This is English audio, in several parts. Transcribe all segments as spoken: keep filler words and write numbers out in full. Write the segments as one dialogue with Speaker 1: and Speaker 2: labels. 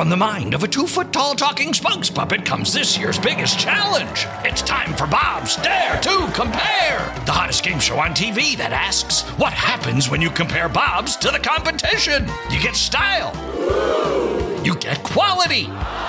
Speaker 1: From the mind of a two-foot-tall talking spokes puppet comes this year's biggest challenge. It's time for Bob's Dare to Compare, the hottest game show on T V that asks, what happens when you compare Bob's to the competition? You get style. You get quality.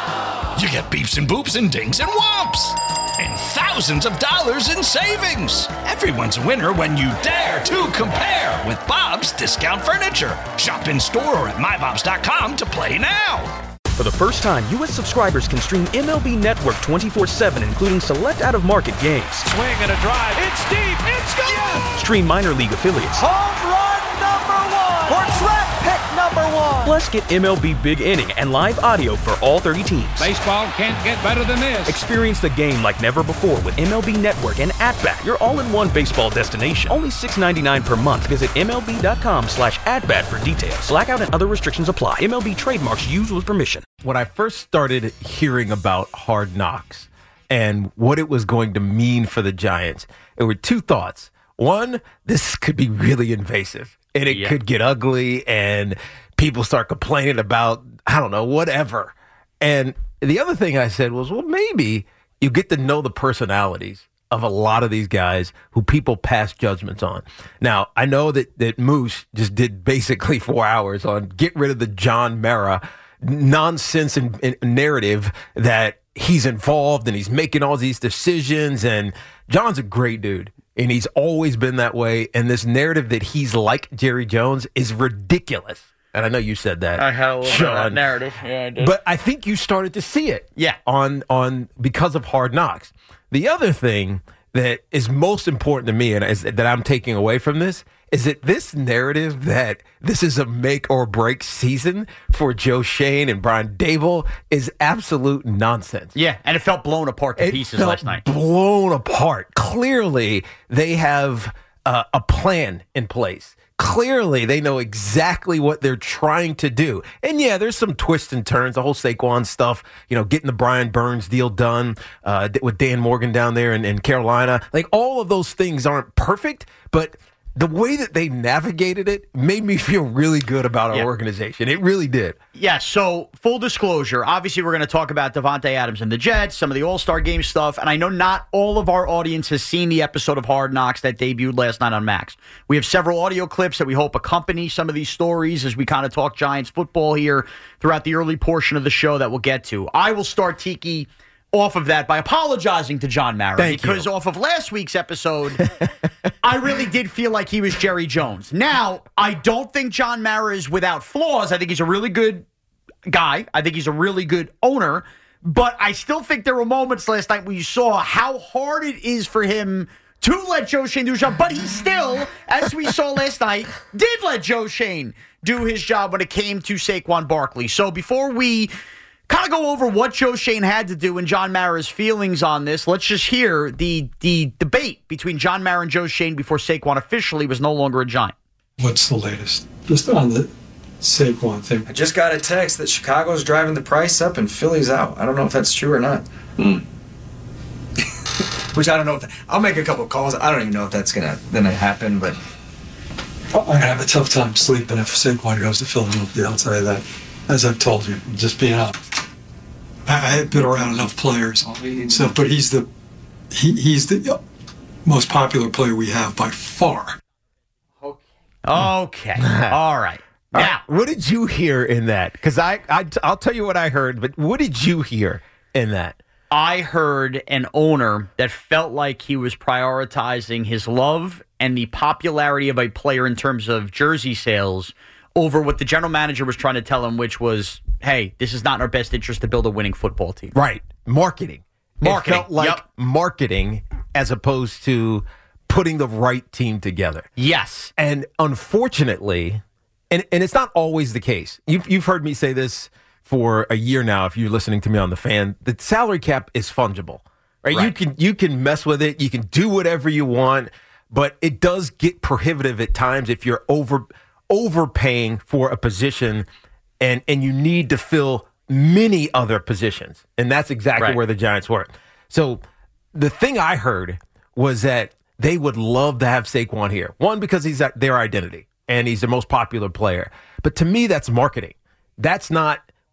Speaker 1: You get beeps and boops and dings and whomps. And thousands of dollars in savings. Everyone's a winner when you dare to compare with Bob's Discount Furniture. Shop in store or at my bobs dot com to play now.
Speaker 2: For the first time, U S subscribers can stream M L B Network twenty-four seven, including select out-of-market games.
Speaker 3: Swing and a drive. It's deep. It's gone. Yes!
Speaker 2: Stream minor league affiliates.
Speaker 3: Home run number one. Or draft pick number one.
Speaker 2: Plus, get M L B Big Inning and live audio for all thirty teams.
Speaker 3: Baseball can't get better than this.
Speaker 2: Experience the game like never before with M L B Network and At-Bat, your all-in-one baseball destination. Only six dollars and ninety-nine cents per month. Visit M L B dot com slash at-bat for details. Blackout and other restrictions apply. M L B trademarks used with permission.
Speaker 4: When I first started hearing about Hard Knocks and what it was going to mean for the Giants, there were two thoughts. One, this could be really invasive, and it yeah. could get ugly, and people start complaining about, I don't know, whatever. And the other thing I said was, well, maybe you get to know the personalities of a lot of these guys who people pass judgments on. Now, I know that, that Moose just did basically four hours on get rid of the John Mara nonsense and, and narrative that he's involved and he's making all these decisions. And John's a great dude, and he's always been that way. And this narrative that he's like Jerry Jones is ridiculous. And I know you said that.
Speaker 5: I had a little
Speaker 4: Sean,
Speaker 5: bit of that narrative. Yeah, I did.
Speaker 4: But I think you started to see it.
Speaker 5: Yeah.
Speaker 4: On on because of Hard Knocks. The other thing that is most important to me and is, that I'm taking away from this is that this narrative that this is a make or break season for Joe Schoen and Brian Daboll is absolute nonsense.
Speaker 5: Yeah, and it felt blown apart to
Speaker 4: it
Speaker 5: pieces
Speaker 4: felt
Speaker 5: last night.
Speaker 4: Blown apart. Clearly, they have uh, a plan in place. Clearly, they know exactly what they're trying to do. And yeah, there's some twists and turns, the whole Saquon stuff, you know, getting the Brian Burns deal done uh, with Dan Morgan down there in, in Carolina. Like, all of those things aren't perfect, but the way that they navigated it made me feel really good about our
Speaker 5: yeah.
Speaker 4: organization. It really did.
Speaker 5: Yeah, so full disclosure, obviously we're going to talk about Davante Adams and the Jets, some of the All-Star Game stuff, and I know not all of our audience has seen the episode of Hard Knocks that debuted last night on Max. We have several audio clips that we hope accompany some of these stories as we kind of talk Giants football here throughout the early portion of the show that we'll get to. I will start, Tiki, off of that by apologizing to John Mara.
Speaker 4: Thank
Speaker 5: because
Speaker 4: you.
Speaker 5: off of last week's episode, I really did feel like he was Jerry Jones. Now, I don't think John Mara is without flaws. I think he's a really good guy. I think he's a really good owner. But I still think there were moments last night where you saw how hard it is for him to let Joe Schoen do his job. But he still, as we saw last night, did let Joe Schoen do his job when it came to Saquon Barkley. So before we kind of go over what Joe Schoen had to do and John Mara's feelings on this, let's just hear the the debate between John Mara and Joe Schoen before Saquon officially was no longer a Giant.
Speaker 6: What's the latest? Just on the Saquon thing.
Speaker 7: I just got a text that Chicago's driving the price up and Philly's out. I don't know if that's true or not.
Speaker 6: Mm.
Speaker 7: Which I don't know if that, I'll make a couple of calls. I don't even know if that's gonna gonna happen, but
Speaker 6: I have a tough time sleeping if Saquon goes to Philadelphia. I'll tell you that. As I've told you, just being honest. I, I've been around enough players, so but he's the he, he's the most popular player we have by far.
Speaker 5: Okay. Okay. All right. Now,
Speaker 4: right. What did you hear in that? Because I, I I'll tell you what I heard, but what did you hear in that?
Speaker 5: I heard an owner that felt like he was prioritizing his love and the popularity of a player in terms of jersey sales over what the general manager was trying to tell him, which was, hey, this is not in our best interest to build a winning football team.
Speaker 4: Right. Marketing.
Speaker 5: Marketing.
Speaker 4: It felt like
Speaker 5: yep.
Speaker 4: marketing as opposed to putting the right team together.
Speaker 5: Yes.
Speaker 4: And unfortunately, and, and it's not always the case. You've, you've heard me say this for a year now, if you're listening to me on The Fan, the salary cap is fungible. Right?
Speaker 5: Right.
Speaker 4: You can you can mess with it. You can do whatever you want, but it does get prohibitive at times if you're over overpaying for a position and and you need to fill many other positions. And that's exactly
Speaker 5: right.
Speaker 4: where the Giants were. So the thing I heard was that they would love to have Saquon here. One, because he's their identity and he's the most popular player. But to me, that's marketing. That's not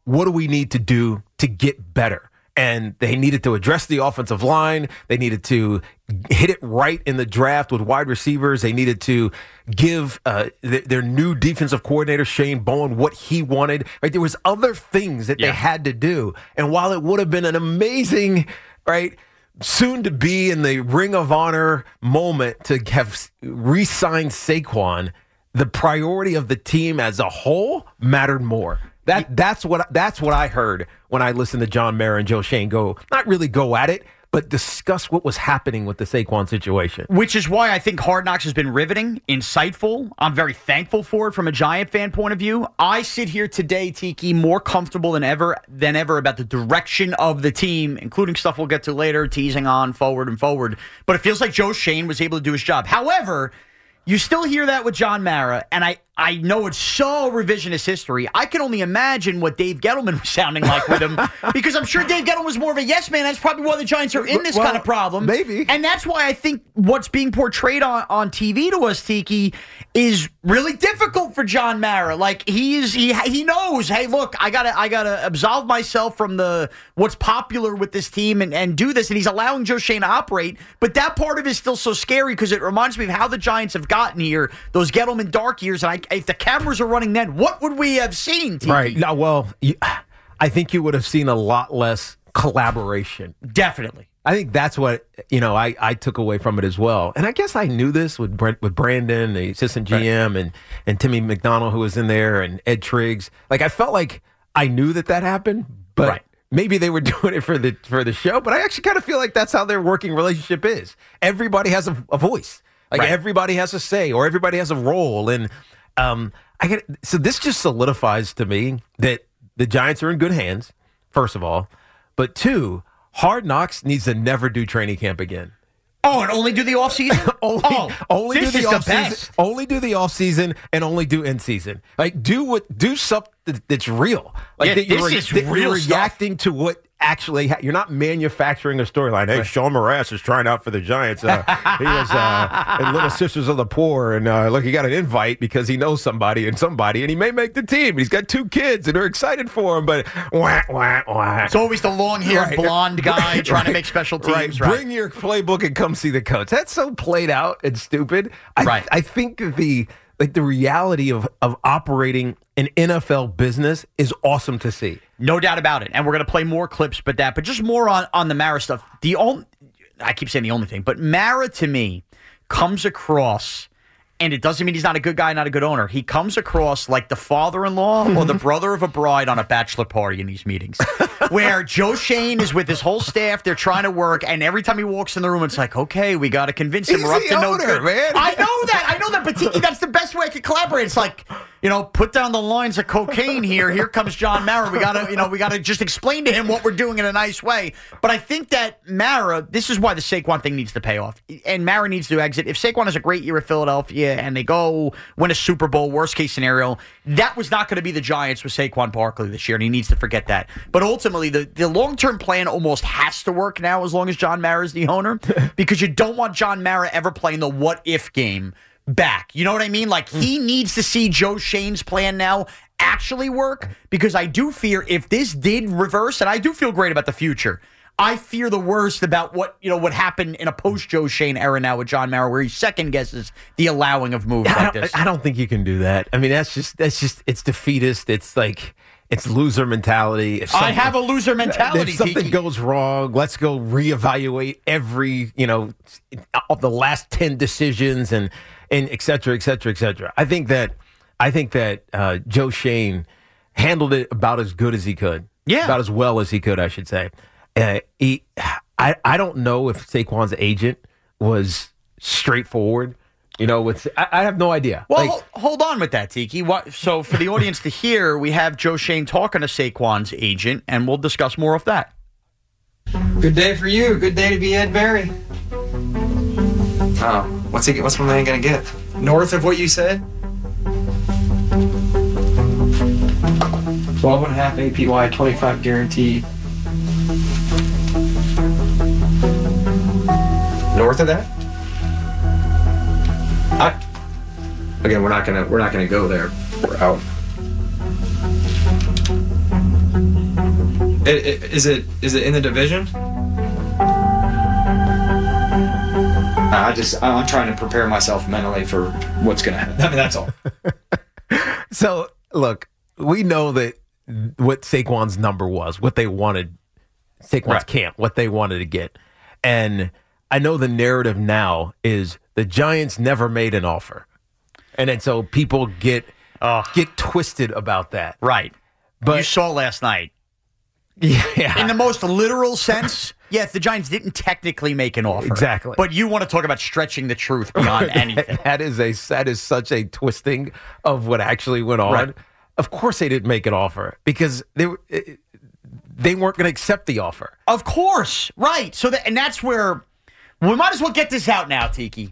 Speaker 4: what do we need to do to get better? And they needed to address the offensive line. They needed to hit it right in the draft with wide receivers. They needed to give uh, th- their new defensive coordinator, Shane Bowen, what he wanted. Right? There was other things that yeah. they had to do. And while it would have been an amazing, right, soon to be in the Ring of Honor moment to have re-signed Saquon, the priority of the team as a whole mattered more. That that's what that's what I heard when I listened to John Mara and Joe Schoen go, not really go at it, but discuss what was happening with the Saquon situation.
Speaker 5: Which is why I think Hard Knocks has been riveting, insightful. I'm very thankful for it from a Giant fan point of view. I sit here today, Tiki, more comfortable than ever than ever about the direction of the team, including stuff we'll get to later, teasing on forward and forward. But it feels like Joe Schoen was able to do his job. However, you still hear that with John Mara, and I, I know it's so revisionist history. I can only imagine what Dave Gettleman was sounding like with him, because I'm sure Dave Gettleman was more of a yes man. That's probably why the Giants are in this well, kind of problem.
Speaker 4: Maybe.
Speaker 5: And that's why I think what's being portrayed on, on T V to us, Tiki, is really difficult for John Mara. Like, he is, he he knows, hey, look, I gotta I gotta absolve myself from the what's popular with this team and, and do this, and he's allowing Joe Schoen to operate. But that part of it is still so scary because it reminds me of how the Giants have gotten here, those Gettleman dark years, and I if the cameras are running then, what would we have seen, T V?
Speaker 4: Right. No, well, you, I think you would have seen a lot less collaboration.
Speaker 5: Definitely.
Speaker 4: I think that's what, you know, I, I took away from it as well. And I guess I knew this with Brent, with Brandon, the assistant G M, right. and, and Timmy McDonald, who was in there, and Ed Triggs. Like, I felt like I knew that that happened, but right. maybe they were doing it for the for the show. But I actually kind of feel like that's how their working relationship is. Everybody has a, a voice. Like, right. everybody has a say, or everybody has a role. And um, I get so this just solidifies to me that the Giants are in good hands, first of all. But two, Hard Knocks needs to never do training camp again.
Speaker 5: Oh, and only do the offseason?
Speaker 4: only
Speaker 5: oh,
Speaker 4: only do the
Speaker 5: offseason.
Speaker 4: Only do the offseason and only do in season. Like, do what do something that's real. Like,
Speaker 5: yeah,
Speaker 4: that you're,
Speaker 5: this is
Speaker 4: that
Speaker 5: real
Speaker 4: you're reacting
Speaker 5: stuff.
Speaker 4: to what actually ha- you're not manufacturing a storyline. Hey, right. Sean Marash is trying out for the Giants. Uh, he is uh, in Little Sisters of the Poor, and uh, look, he got an invite because he knows somebody and somebody, and he may make the team. He's got two kids, and they're excited for him. But wah, wah, wah.
Speaker 5: It's always the long-haired
Speaker 4: right.
Speaker 5: blonde guy
Speaker 4: right.
Speaker 5: trying to make special teams.
Speaker 4: Right.
Speaker 5: Right.
Speaker 4: Bring your playbook and come see the coach. That's so played out and stupid. I,
Speaker 5: right.
Speaker 4: I think the like the reality of of operating an N F L business is awesome to see.
Speaker 5: No doubt about it. And we're going to play more clips, but that, but just more on, on the Mara stuff. The only, I keep saying the only thing, but Mara to me comes across, and it doesn't mean he's not a good guy, not a good owner. He comes across like the father-in-law or the brother of a bride on a bachelor party in these meetings, where Joe Schoen is with his whole staff. They're trying to work, and every time he walks in the room, it's like, okay, we got to convince him.
Speaker 4: He's
Speaker 5: we're up
Speaker 4: the
Speaker 5: to no
Speaker 4: owner,
Speaker 5: good.
Speaker 4: Man.
Speaker 5: I know that. I know that. But Tiki, that's the best way I could collaborate. It's like, you know, put down the lines of cocaine here. Here comes John Mara. We gotta, you know, we gotta just explain to him what we're doing in a nice way. But I think that Mara, this is why the Saquon thing needs to pay off, and Mara needs to exit. If Saquon has a great year at Philadelphia and they go win a Super Bowl, worst case scenario, that was not going to be the Giants with Saquon Barkley this year, and he needs to forget that. But ultimately, the, the long term plan almost has to work now as long as John Mara is the owner, because you don't want John Mara ever playing the what if game back. You know what I mean? Like, he needs to see Joe Schoen's plan now actually work, because I do fear if this did reverse, and I do feel great about the future, I fear the worst about what, you know, what happened in a post Joe Schoen era now with John Mara, where he second guesses the allowing of moves
Speaker 4: I
Speaker 5: like
Speaker 4: don't,
Speaker 5: this.
Speaker 4: I don't think you can do that. I mean, that's just that's just it's defeatist. It's like it's loser mentality. If
Speaker 5: I have a loser mentality.
Speaker 4: If something
Speaker 5: Tiki.
Speaker 4: goes wrong, let's go reevaluate every, you know, of the last ten decisions and and et cetera, et cetera, et cetera. I think that I think that uh, Joe Schoen handled it about as good as he could.
Speaker 5: Yeah,
Speaker 4: about as well as he could, I should say. Uh, he, I, I don't know if Saquon's agent was straightforward. You know, with I, I have no idea.
Speaker 5: Well,
Speaker 4: like,
Speaker 5: hold, hold on with that, Tiki. What, so for the audience to hear, we have Joe Schoen talking to Saquon's agent, and we'll discuss more of that.
Speaker 7: Good day for you. Good day to be Ed Berry. Oh, what's he? What's my man gonna get? North of what you said? Twelve and a half A P Y, twenty-five guaranteed. North of that? I, again, we're not gonna we're not gonna go there. We're out. It, it, is it is it in the division? I just I'm trying to prepare myself mentally for what's going to happen. I mean, that's all.
Speaker 4: So, look, we know that what Saquon's number was, what they wanted, Saquon's right. camp, what they wanted to get. And I know the narrative now is the Giants never made an offer. And then so people get uh, get twisted about that.
Speaker 5: Right.
Speaker 4: But
Speaker 5: you saw last night.
Speaker 4: Yeah.
Speaker 5: In the most literal sense, yes, the Giants didn't technically make an offer.
Speaker 4: Exactly.
Speaker 5: But you want to talk about stretching the truth beyond anything.
Speaker 4: that is a that is such a twisting of what actually went on. Right. Of course they didn't make an offer because they were they weren't going to accept the offer.
Speaker 5: Of course. Right. So that, and that's where we might as well get this out now, Tiki.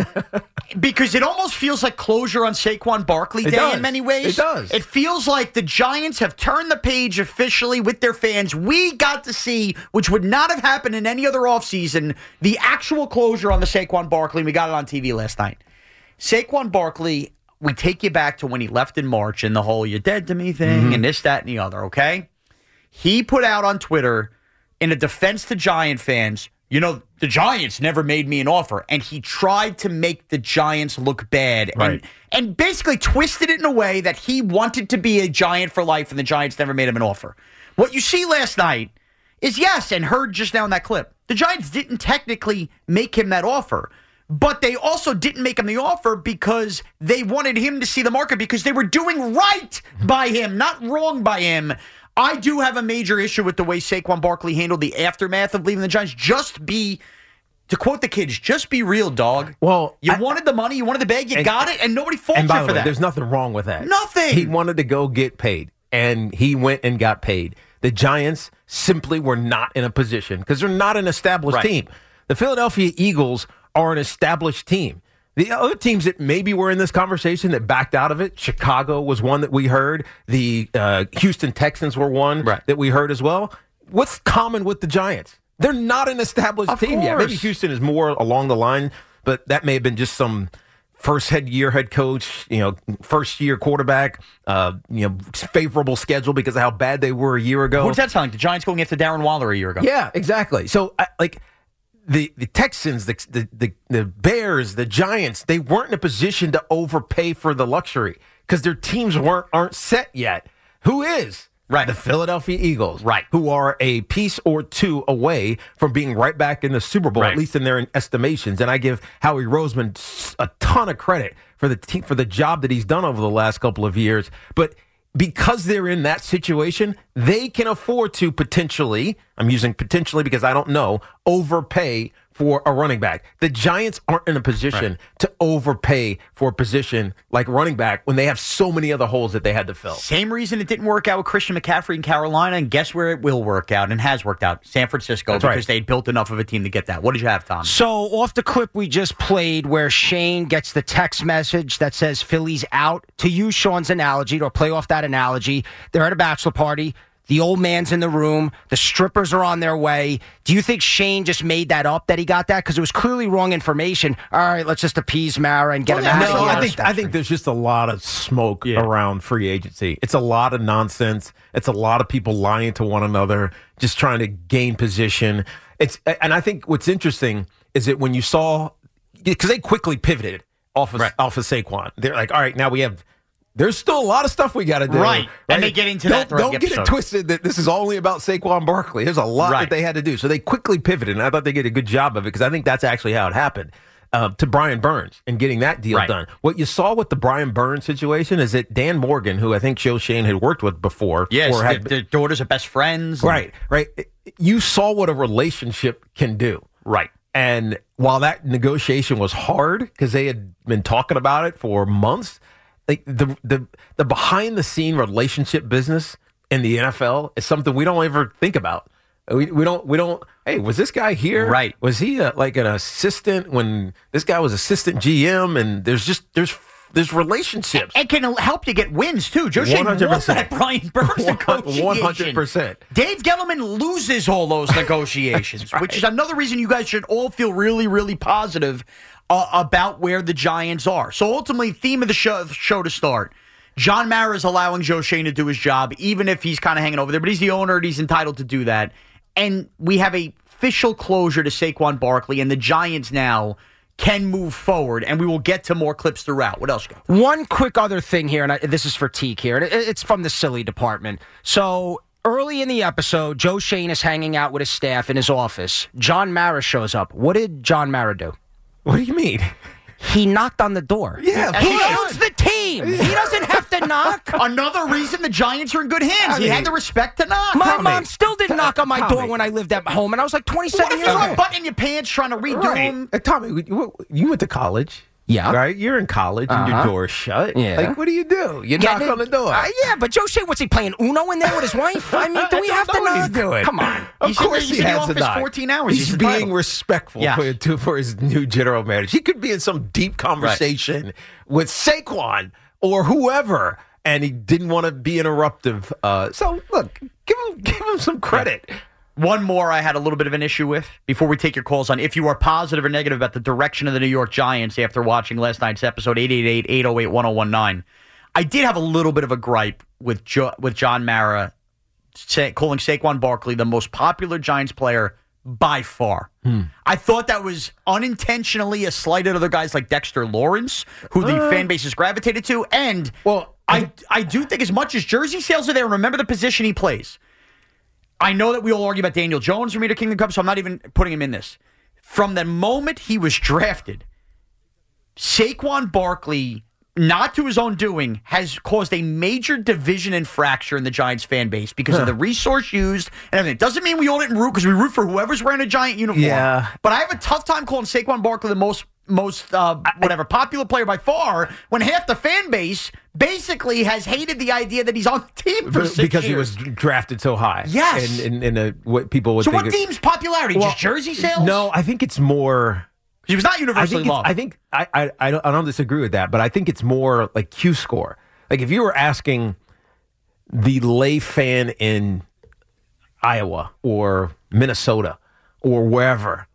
Speaker 5: Because it almost feels like closure on Saquon Barkley Day
Speaker 4: does.
Speaker 5: in many ways.
Speaker 4: It does.
Speaker 5: It feels like the Giants have turned the page officially with their fans. We got to see, which would not have happened in any other offseason, the actual closure on the Saquon Barkley. We got it on T V last night. Saquon Barkley, we take you back to when he left in March and the whole "you're dead to me" thing mm-hmm. and this, that, and the other, okay? He put out on Twitter in a defense to Giant fans, you know, the Giants never made me an offer. And he tried to make the Giants look bad
Speaker 4: right.
Speaker 5: and, and basically twisted it in a way that he wanted to be a Giant for life and the Giants never made him an offer. What you see last night is, yes, and heard just now in that clip, the Giants didn't technically make him that offer. But they also didn't make him the offer because they wanted him to see the market because they were doing right by him, not wrong by him. I do have a major issue with the way Saquon Barkley handled the aftermath of leaving the Giants. Just be, to quote the kids, just be real, dog.
Speaker 4: Well,
Speaker 5: you
Speaker 4: I,
Speaker 5: wanted the money, you wanted the bag, you
Speaker 4: and,
Speaker 5: got it, and nobody faults
Speaker 4: and by
Speaker 5: you
Speaker 4: the
Speaker 5: for
Speaker 4: way,
Speaker 5: that.
Speaker 4: There's nothing wrong with that.
Speaker 5: Nothing.
Speaker 4: He wanted to go get paid, and he went and got paid. The Giants simply were not in a position because they're not an established
Speaker 5: right.
Speaker 4: team. The Philadelphia Eagles are an established team. The other teams that maybe were in this conversation that backed out of it, Chicago was one that we heard. The uh, Houston Texans were one
Speaker 5: right.
Speaker 4: that we heard as well. What's common with the Giants? They're not an established
Speaker 5: of
Speaker 4: team
Speaker 5: course.
Speaker 4: yet. Maybe Houston is more along the line, but that may have been just some first head year head coach, you know, first year quarterback, uh, you know, favorable schedule because of how bad they were a year ago.
Speaker 5: What's that sound like? The Giants going after Darren Waller a year ago.
Speaker 4: Yeah, exactly. So, I, like, the, the Texans, the, the the the Bears, the Giants, they weren't in a position to overpay for the luxury because their teams weren't aren't set yet. Who is?
Speaker 5: Right.
Speaker 4: The Philadelphia Eagles,
Speaker 5: right.
Speaker 4: who are a piece or two away from being right back in the Super Bowl,
Speaker 5: right.
Speaker 4: at least in their estimations. And I give Howie Roseman a ton of credit for the team, for the job that he's done over the last couple of years. But because they're in that situation, they can afford to potentially, I'm using potentially because I don't know, overpay for a running back. The Giants aren't in a position right. to overpay for a position like running back when they have so many other holes that they had to fill.
Speaker 5: Same reason it didn't work out with Christian McCaffrey in Carolina, and guess where it will work out and has worked out? San Francisco,
Speaker 4: That's
Speaker 5: because
Speaker 4: right.
Speaker 5: they built enough of a team to get that. What did you have, Tom?
Speaker 8: So off the clip we just played where Shane gets the text message that says Philly's out, to use Sean's analogy, or play off that analogy, they're at a bachelor party. The old man's in the room. The strippers are on their way. Do you think Shane just made that up, that he got that? Because it was clearly wrong information. All right, let's just appease Mara and get
Speaker 4: well,
Speaker 8: him
Speaker 4: yeah,
Speaker 8: out
Speaker 4: no,
Speaker 8: of here.
Speaker 4: I think, I think there's just a lot of smoke yeah. around free agency. It's a lot of nonsense. It's a lot of people lying to one another, just trying to gain position. It's And I think what's interesting is that when you saw, because they quickly pivoted off of, right. off of Saquon. They're like, all right, now we have... There's still a lot of stuff we got to do.
Speaker 5: Right.
Speaker 4: right.
Speaker 5: And they get into
Speaker 4: don't,
Speaker 5: that.
Speaker 4: Don't get it twisted that this is only about Saquon Barkley. There's a lot right. that they had to do. So they quickly pivoted, and I thought they did a good job of it because I think that's actually how it happened uh, to Brian Burns and getting that deal
Speaker 5: right.
Speaker 4: done. What you saw with the Brian Burns situation is that Dan Morgan, who I think Joe Shane had worked with before.
Speaker 5: Yes,
Speaker 4: or had,
Speaker 5: their daughters are best friends.
Speaker 4: Right, right. You saw what a relationship can do.
Speaker 5: Right.
Speaker 4: And while that negotiation was hard because they had been talking about it for months, like the the the behind the scene relationship business in the N F L is something we don't ever think about. We we don't we don't. Hey, was this guy here?
Speaker 5: Right?
Speaker 4: Was he a, like an assistant when this guy was assistant G M? And there's just there's there's relationships.
Speaker 5: It can help you get wins too. Joe Shane won that Brian Burns negotiation.
Speaker 4: One hundred percent.
Speaker 5: Dave Gettleman loses all those negotiations, right. which is another reason you guys should all feel really really positive Uh, about where the Giants are. So ultimately, theme of the show, show to start, John Mara is allowing Joe Schoen to do his job, even if he's kind of hanging over there. But he's the owner, and he's entitled to do that. And we have a official closure to Saquon Barkley, and the Giants now can move forward, and we will get to more clips throughout. What else you got?
Speaker 8: One quick other thing here, and I, this is for Teak here, and it, it's from the silly department. So early in the episode, Joe Schoen is hanging out with his staff in his office. John Mara shows up. What did John Mara do?
Speaker 4: What do you mean?
Speaker 8: He knocked on the door.
Speaker 4: Yeah,
Speaker 8: he owns the team. He doesn't have to knock.
Speaker 5: Another reason the Giants are in good hands.
Speaker 4: I
Speaker 5: he
Speaker 4: mean,
Speaker 5: had the respect to knock.
Speaker 8: My
Speaker 4: Tommy,
Speaker 8: mom still didn't knock on my
Speaker 4: Tommy.
Speaker 8: door when I lived at home, and I was like twenty-seven
Speaker 5: What if
Speaker 8: years
Speaker 5: you're
Speaker 8: old.
Speaker 5: unbuttoning your pants trying to redo
Speaker 4: Right.
Speaker 5: them?
Speaker 4: Uh, Tommy, you you went to college.
Speaker 8: Yeah.
Speaker 4: Right? You're in college and your
Speaker 8: Uh-huh.
Speaker 4: door's shut.
Speaker 8: Yeah.
Speaker 4: Like, what do you do? You knock
Speaker 8: Getting
Speaker 4: on the
Speaker 8: it-
Speaker 4: door.
Speaker 8: Uh, yeah, but Joe Schoen, what's he playing Uno in there with his wife? I mean, do we
Speaker 4: I
Speaker 8: have
Speaker 4: don't
Speaker 8: to
Speaker 4: know what
Speaker 8: knock?
Speaker 4: he's doing.
Speaker 8: Come on.
Speaker 4: Of
Speaker 5: He's
Speaker 4: course
Speaker 5: in-
Speaker 4: he
Speaker 5: he's in the
Speaker 4: has to
Speaker 5: office
Speaker 4: knock.
Speaker 5: fourteen hours.
Speaker 4: He's
Speaker 5: He's
Speaker 4: being
Speaker 5: entitled.
Speaker 4: respectful
Speaker 5: Yes.
Speaker 4: for, to, for his new general manager. He could be in some deep conversation with Saquon or whoever, and he didn't want to be interruptive. Uh, so, look, give him give him some credit.
Speaker 5: One more I had a little bit of an issue with before we take your calls on if you are positive or negative about the direction of the New York Giants after watching last night's episode, eight eight eight, eight oh eight, one oh one nine. I did have a little bit of a gripe with jo- with John Mara say, calling Saquon Barkley the most popular Giants player by far.
Speaker 4: Hmm.
Speaker 5: I thought that was unintentionally a slight at other guys like Dexter Lawrence, who the
Speaker 4: Uh.
Speaker 5: fan base has gravitated to. And
Speaker 4: Well,
Speaker 5: I, I do think as much as jersey sales are there, remember the position he plays. I know that we all argue about Daniel Jones from Meter Kingdom Cup, so I'm not even putting him in this. From the moment he was drafted, Saquon Barkley, not to his own doing, has caused a major division and fracture in the Giants fan base because of the resource used and everything. It doesn't mean we all didn't root because we root for whoever's wearing a Giant uniform.
Speaker 4: Yeah.
Speaker 5: But I have a tough time calling Saquon Barkley the most most uh, whatever popular player by far when half the fan base basically has hated the idea that he's on the team for six
Speaker 4: because he
Speaker 5: years.
Speaker 4: was drafted so high.
Speaker 5: Yes.
Speaker 4: And, and, and uh, what people would
Speaker 5: So
Speaker 4: think.
Speaker 5: what
Speaker 4: of-
Speaker 5: team's popularity?
Speaker 4: Well,
Speaker 5: Just jersey sales?
Speaker 4: No, I think it's more.
Speaker 5: He was not
Speaker 4: I
Speaker 5: universally
Speaker 4: think it's,
Speaker 5: loved.
Speaker 4: I think I, I I don't I don't disagree with that, but I think it's more like Q score. Like if you were asking the lay fan in Iowa or Minnesota or wherever,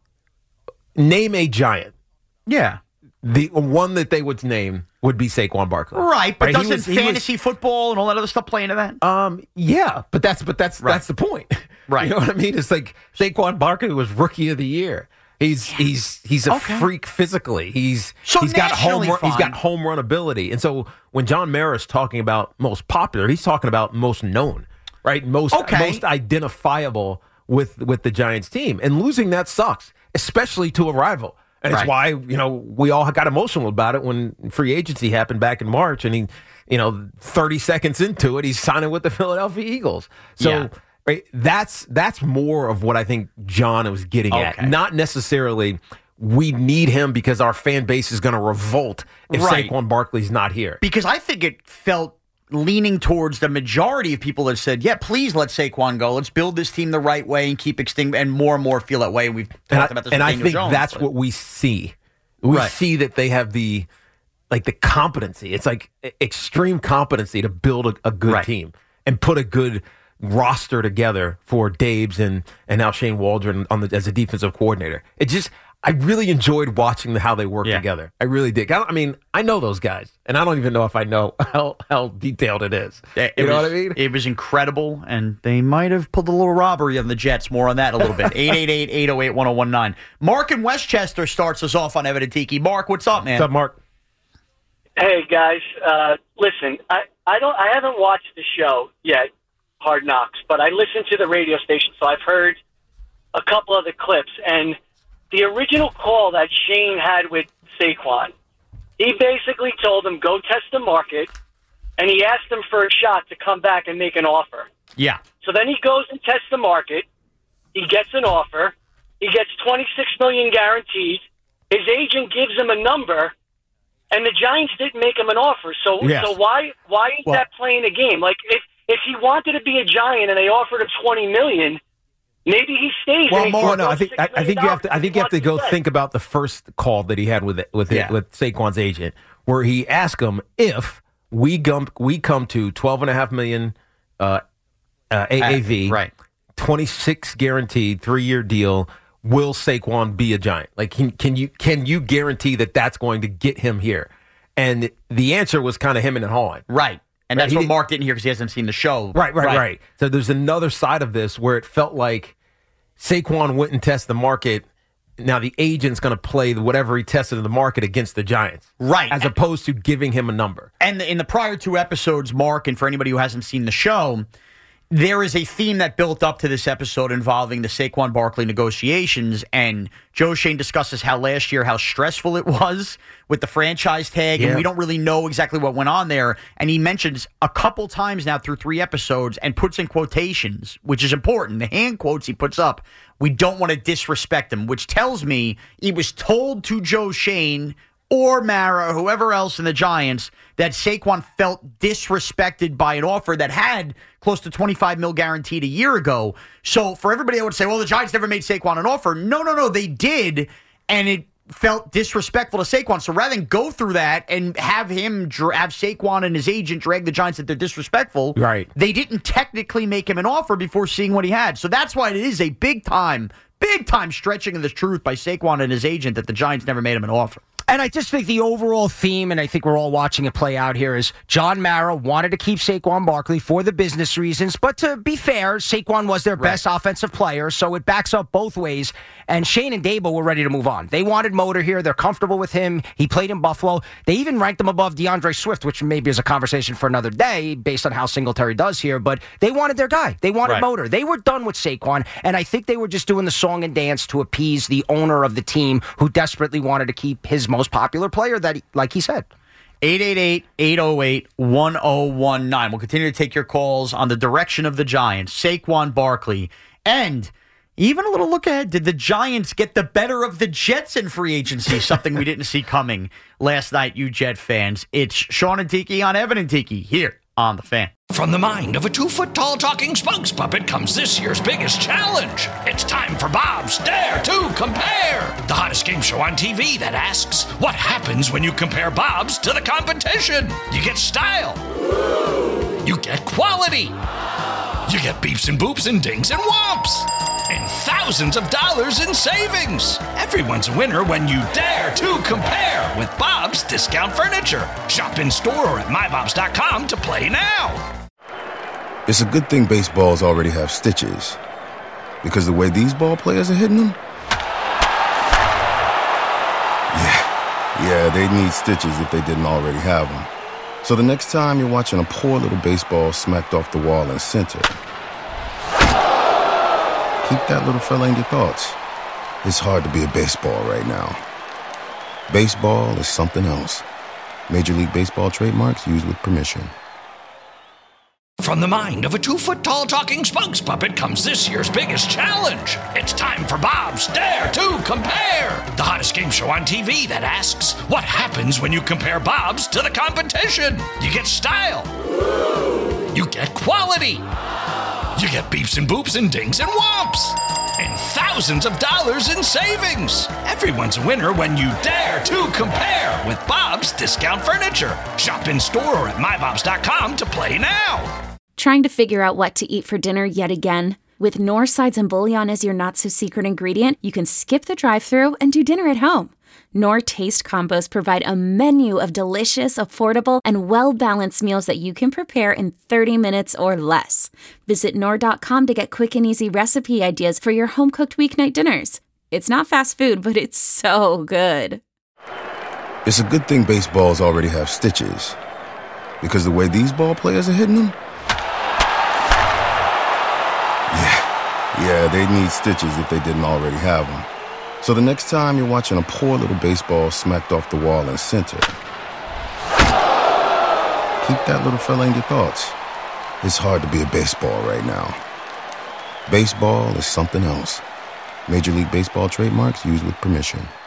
Speaker 4: name a Giant.
Speaker 5: Yeah.
Speaker 4: The one that they would name would be Saquon Barkley.
Speaker 5: Right, but
Speaker 4: He
Speaker 5: doesn't
Speaker 4: was- he was-
Speaker 5: fantasy football and all that other stuff play into that?
Speaker 4: Um, yeah, but that's but that's
Speaker 5: Right.
Speaker 4: that's the point.
Speaker 5: Right.
Speaker 4: You know what I mean? It's like Saquon Barkley was rookie of the year. He's he's he's a
Speaker 5: Okay.
Speaker 4: freak physically. He's
Speaker 5: So
Speaker 4: he's got home
Speaker 5: nationally
Speaker 4: run, he's got
Speaker 5: fine.
Speaker 4: home run ability. And so when John Mara is talking about most popular, he's talking about most known, right? Most
Speaker 5: Okay.
Speaker 4: most identifiable with with the Giants team. And losing that sucks, especially to a rival. And it's
Speaker 5: Right.
Speaker 4: why, you know, we all got emotional about it when free agency happened back in March. And he, you know, thirty seconds into it, he's signing with the Philadelphia Eagles. So
Speaker 5: Yeah.
Speaker 4: right, that's that's more of what I think John was getting
Speaker 5: Okay.
Speaker 4: at. Not necessarily we need him because our fan base is going to revolt if
Speaker 5: Right.
Speaker 4: Saquon Barkley's not here.
Speaker 5: Because I think it felt leaning towards the majority of people that said, yeah, please let Saquon go. Let's build this team the right way and keep extinct, and more and more feel that way. We've talked
Speaker 4: And I,
Speaker 5: about this
Speaker 4: and
Speaker 5: with
Speaker 4: I
Speaker 5: Daniel
Speaker 4: think
Speaker 5: Jones,
Speaker 4: that's
Speaker 5: but-
Speaker 4: what we see. We
Speaker 5: Right.
Speaker 4: see that they have the like the competency. It's like e- extreme competency to build a, a good
Speaker 5: Right.
Speaker 4: team and put a good roster together for Dabes and and now Shane Waldron on the as a defensive coordinator. It just I really enjoyed watching the, how they work
Speaker 5: Yeah.
Speaker 4: together. I really did. I, don't- I mean, I know those guys, and I don't even know if I know how, how detailed it is.
Speaker 5: It
Speaker 4: you know
Speaker 5: was,
Speaker 4: what I mean?
Speaker 5: It was incredible, and they might have pulled a little robbery on the Jets. More on that in a little bit. eight eight eight, eight oh eight, one oh one nine. Mark in Westchester starts us off on Evident Tiki. Mark, what's up, man?
Speaker 4: What's up, Mark?
Speaker 9: Hey guys, uh, listen, I, I don't I haven't watched the show yet, Hard Knocks, but I listen to the radio station, so I've heard a couple of the clips. And the original call that Shane had with Saquon, he basically told him go test the market, and he asked him for a shot to come back and make an offer.
Speaker 5: Yeah.
Speaker 9: So then he goes and tests the market. He gets an offer. He gets twenty-six million dollars guaranteed. His agent gives him a number. And the Giants didn't make him an offer, so
Speaker 4: Yes.
Speaker 9: so why why is
Speaker 4: Well-
Speaker 9: that playing a game? Like if if he wanted to be a Giant and they offered him twenty million, maybe he stays.
Speaker 4: Well,
Speaker 9: and he
Speaker 4: more
Speaker 9: gets
Speaker 4: no. I
Speaker 9: those
Speaker 4: think
Speaker 9: six
Speaker 4: I, I
Speaker 9: million
Speaker 4: think you have to. I
Speaker 9: dollars
Speaker 4: think you have to
Speaker 9: he
Speaker 4: go
Speaker 9: wants
Speaker 4: think about the first call that he had with it, with it,
Speaker 5: Yeah.
Speaker 4: with Saquon's agent, where he asked him if we come we come to twelve and a half million uh, uh, A A V,
Speaker 5: right.
Speaker 4: twenty six guaranteed, three year deal. Will Saquon be a Giant? Like, can, can you can you guarantee that that's going to get him here? And the answer was kind of him and hawing.
Speaker 5: Right. And that's
Speaker 4: right,
Speaker 5: what
Speaker 4: did,
Speaker 5: Mark didn't hear because he hasn't seen the show.
Speaker 4: Right, right,
Speaker 5: right,
Speaker 4: right. So there's another side of this where it felt like Saquon wouldn't test the market. Now the agent's going to play whatever he tested in the market against the Giants.
Speaker 5: Right.
Speaker 4: As opposed to giving him a number.
Speaker 5: And in the prior two episodes, Mark, and for anybody who hasn't seen the show, there is a theme that built up to this episode involving the Saquon Barkley negotiations, and Joe Schoen discusses how last year, how stressful it was with the franchise tag,
Speaker 4: yeah.
Speaker 5: and we don't really know exactly what went on there. And he mentions a couple times now through three episodes and puts in quotations, which is important. The hand quotes he puts up, we don't want to disrespect him, which tells me he was told to Joe Schoen or Mara, whoever else in the Giants, that Saquon felt disrespected by an offer that had close to twenty-five mil guaranteed a year ago. So for everybody that would say, well, the Giants never made Saquon an offer. No, no, no, they did, and it felt disrespectful to Saquon. So rather than go through that and have him, dra- have Saquon and his agent drag the Giants that they're disrespectful,
Speaker 4: right?
Speaker 5: They didn't technically make him an offer before seeing what he had. So that's why it is a big time, big time stretching of the truth by Saquon and his agent that the Giants never made him an offer.
Speaker 8: And I just think the overall theme, and I think we're all watching it play out here, is John Mara wanted to keep Saquon Barkley for the business reasons. But to be fair, Saquon was their right. best offensive player, so it backs up both ways. And Schoen and Dable were ready to move on. They wanted Motor here. They're comfortable with him. He played in Buffalo. They even ranked him above DeAndre Swift, which maybe is a conversation for another day based on how Singletary does here. But they wanted their guy. They wanted right. Motor. They were done with Saquon. And I think they were just doing the song and dance to appease the owner of the team who desperately wanted to keep his most popular player, that, he, like he said.
Speaker 5: eight eight eight, eight oh eight, one oh one nine. We'll continue to take your calls on the direction of the Giants, Saquon Barkley, and even a little look ahead. Did the Giants get the better of the Jets in free agency? Something we didn't see coming last night, you Jet fans. It's Sean and Tiki on Evan and Tiki here on The Fan.
Speaker 1: From the mind of a two-foot-tall talking spokes puppet comes this year's biggest challenge. It's time for Bob's Dare to Compare, the hottest game show on T V that asks, what happens when you compare Bob's to the competition? You get style. You get quality. You get beeps and boops and dings and whomps. And thousands of dollars in savings. Everyone's a winner when you dare to compare with Bob's Discount Furniture. Shop in store or at my bobs dot com to play now.
Speaker 10: It's a good thing baseballs already have stitches, because the way these ball players are hitting them, yeah, yeah, they'd need stitches if they didn't already have them. So the next time you're watching a poor little baseball smacked off the wall in center, keep that little fella in your thoughts. It's hard to be a baseball right now. Baseball is something else. Major League Baseball trademarks used with permission.
Speaker 1: From the mind of a two-foot-tall talking spokes puppet comes this year's biggest challenge. It's time for Bob's Dare to Compare, the hottest game show on T V that asks, what happens when you compare Bob's to the competition? You get style. You get quality. You get beeps and boops and dings and whomps. And thousands of dollars in savings. Everyone's a winner when you dare to compare with Bob's Discount Furniture. Shop in store or at my bobs dot com to play now.
Speaker 11: Trying to figure out what to eat for dinner yet again? With Knorr Sides and Bouillon as your not-so-secret ingredient, you can skip the drive-thru and do dinner at home. Knorr Taste Combos provide a menu of delicious, affordable, and well-balanced meals that you can prepare in thirty minutes or less. Visit Knorr dot com to get quick and easy recipe ideas for your home-cooked weeknight dinners. It's not fast food, but it's so good.
Speaker 10: It's a good thing baseballs already have stitches, because the way these ball players are hitting them, yeah, yeah, they'd need stitches if they didn't already have them. So the next time you're watching a poor little baseball smacked off the wall in center, keep that little fella in your thoughts. It's hard to be a baseball right now. Baseball is something else. Major League Baseball trademarks used with permission.